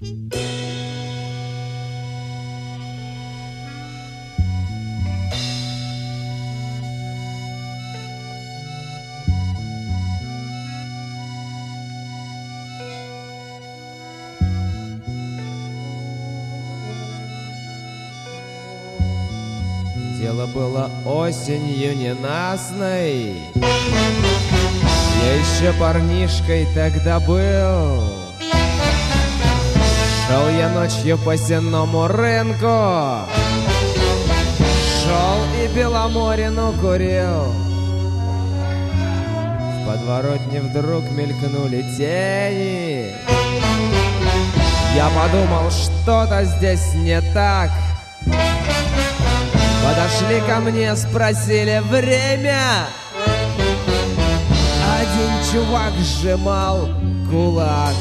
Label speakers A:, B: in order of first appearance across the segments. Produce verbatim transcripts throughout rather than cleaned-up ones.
A: Дело было осенью ненастной, я еще парнишкой тогда был. Шел я ночью по сенному рынку, шел и Беломорину курил. В подворотне вдруг мелькнули тени. Я подумал, что-то здесь не так. Подошли ко мне, спросили время. Один чувак сжимал кулак.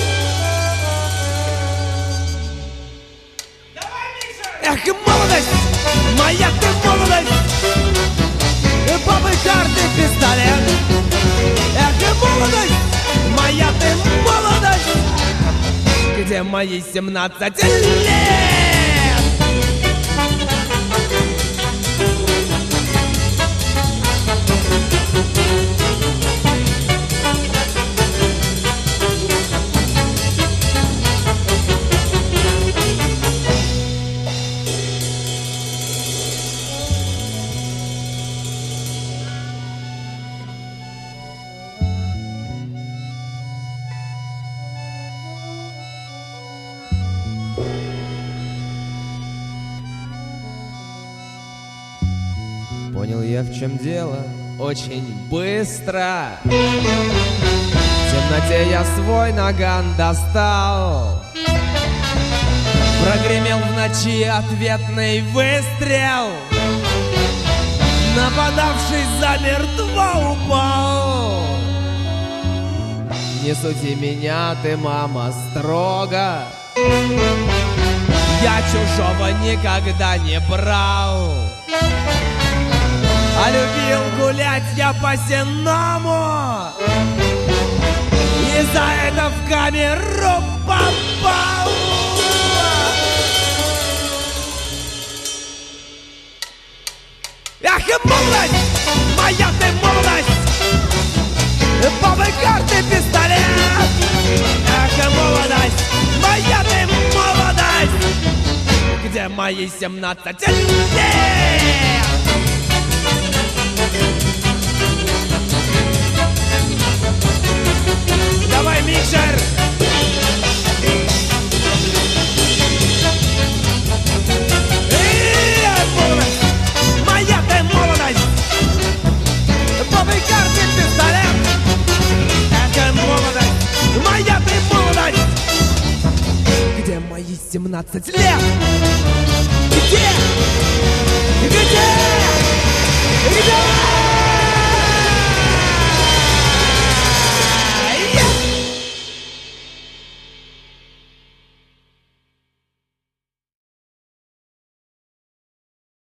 A: Эх, молодость, моя ты молодость, бабы, карты, пистолет. Эх, молодость, моя ты молодость, где мои семнадцать лет? Понял я, в чем дело, очень быстро. В темноте я свой наган достал. Прогремел в ночи ответный выстрел. Нападавший замертво упал. Не суди меня, ты, мама, строго. Я чужого никогда не брал. А любил гулять я по сенному, и за это в камеру попал. Ах, молодость, моя ты молодость, бабы, карты, пистолет. Ах, молодость, моя ты молодость, где мои семнадцать лет? Давай, микшер! Эй, молодость! Моя ты молодость! Бабы, карты, пистолет! Это молодость! Моя ты молодость! Где мои семнадцать лет? Где? Где? Где?